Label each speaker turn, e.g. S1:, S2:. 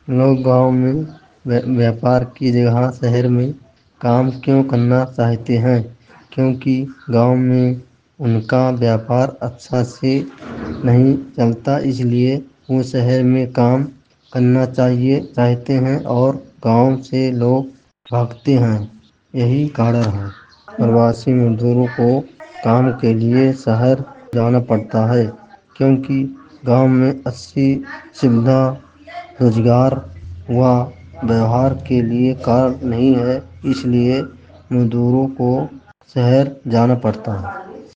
S1: लोग गांव में व्यापार की जगह शहर में काम क्यों करना चाहते हैं? क्योंकि गांव में उनका व्यापार अच्छा से नहीं चलता, इसलिए वो शहर में काम करना चाहते हैं और गांव से लोग भागते हैं। यही कारण है। प्रवासी मजदूरों को काम के लिए शहर जाना पड़ता है, क्योंकि गांव में अच्छी सुविधा, रोजगार व व्यवहार के लिए कार्य नहीं है, इसलिए मजदूरों को शहर जाना पड़ता है।